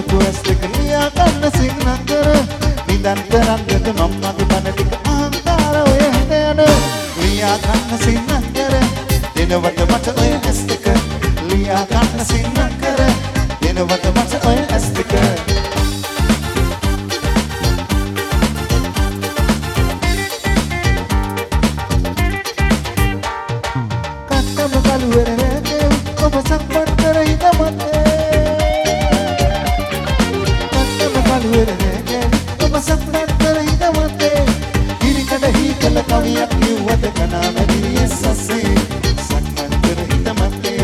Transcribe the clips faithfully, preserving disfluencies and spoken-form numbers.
ලොකු ඇස් දෙක ලියා ගන්න සින්නකර නිදන් කරන්නද මම්මගේ බන ටික අහංකාර ඔය හැද යන ලියා ගන්න සින්නකර දිනවට මට ඔය ඇස් දෙක ලියා ගන්න සින්නකර දිනවට මට ඔය ඇස් දෙක කත්තම කලුවර රැකේ ඔබ සම්පත් කර හිත මතේ කත්තම කලුවර රැකේ ඔබ සම්පත් කර හිත මතේ ඉරිකඩ හීකල කවියක් කිව්වද කනා මැදිරිය සසේ සම්පත් කර හිත මතේ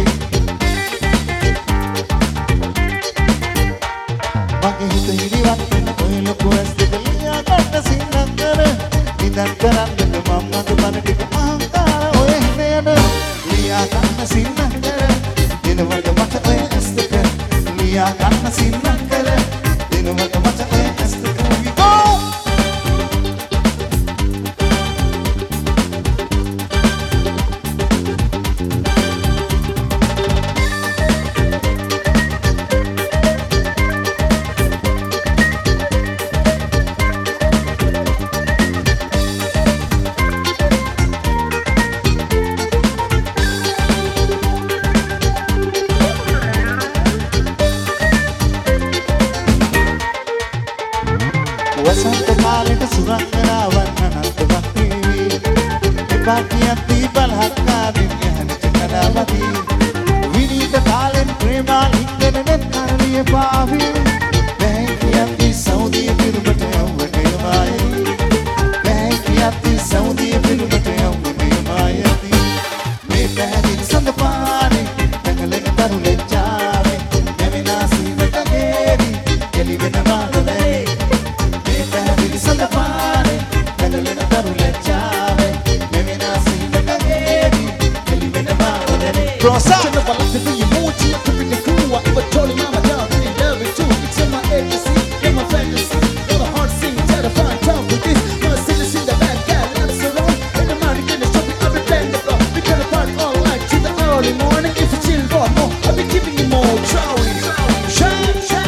මගේ හිත හිරිවත් වෙන ඔය ලොකු ඇස් දෙක ලියා ගන්න සින්නකර නිදන් කරන්නද මම්මගේ බන ටික අහංකාර ඔය හින යන ලියා ගන්න සින්නකර දිනවල මට ඔය ඇස් දෙක ලියා ගන්න සින්නකර දිනවල මට ඔය ඇස් දෙක we go වසන්ත කාලෙට සුරංගනාවන් අනන්තවත් වී එපා කියති බලහත්කාරින් යහනට කඩාවදී විනීත කාලෙන් ප්‍රේමාලිංගන නෙත් කරලිය පාවී බැහැ කියති සෞදිය පිරුමට යවුවනේ මායදී බැහැ කියති සෞදිය පිරුමට යවුවනේ මායදී මේ පැහැදිලි සඳ පානේ නැගලෙන තරු ලැජ්ජාවේ නැමිනා සීනකගේරි එලි වෙන මානලේ Sandapare, Catalina Tarulechave, Memina Sindageri, Elimina Madre. Rosa, I like to be your mood, you have to be the crew. I ever told you, Mama, down, I love it too. It's in my agency, in my fantasy. You're the heart scene, try to find time for this. My city's in the back, got lots around. In the morning, in the shopping, I'll be playing the block. We can party all night till the early morning. If you chill, God, no, I'll be giving you more. Trolley, shine, shine.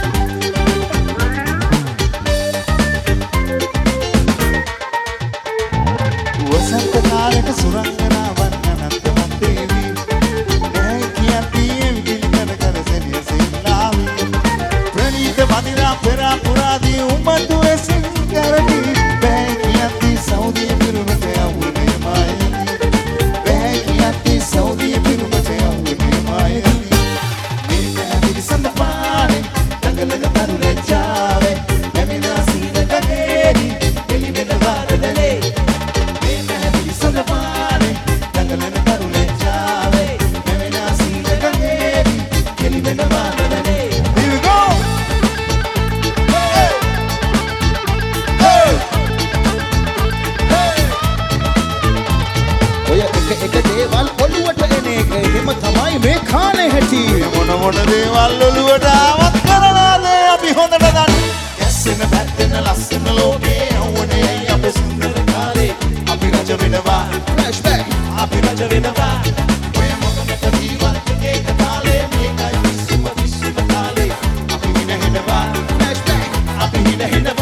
වසන්ත කාලෙට සුරංගනාවන් අනන්තවත් වී නැහැ කියති විදිලි කර කර සෙලිය සිල්ලාවි ප්‍රණීත මදිරා පෙරා පුරාදී උමතු එසින් කරති බෑ කියති සෞදිය පිරුමට යවුනේ මායදී බෑ කියති සෞදිය පිරුමට යවුනේ මායදී මේ පැහැදිලි සඳපානේ දඟලන තරු ලැජ්ජාවේ නැමිනා සීනකගේරි එලි වෙන වාරදලේ Sandapare, Catalina Tarulechave, Memina Sindageri, Elimina Madre. Here we go! Hey! Hey! Hey! Oya ek ek deval oluwata ene ek hema thamai me khane heti mona mona deval oluwata awath karanade abi hondata dani yassena battena lassena loke awune ape sundara kale අපි රජ වෙනවා flashback අපි රජ වෙනවා ඔය මොකකට ජීවත් ඒක කාලේ මේකයි විශ්ව විශ්ව කාලේ අපි හින හිනවා ෆ්ලෑෂ්බැක් අපි හින හිනවා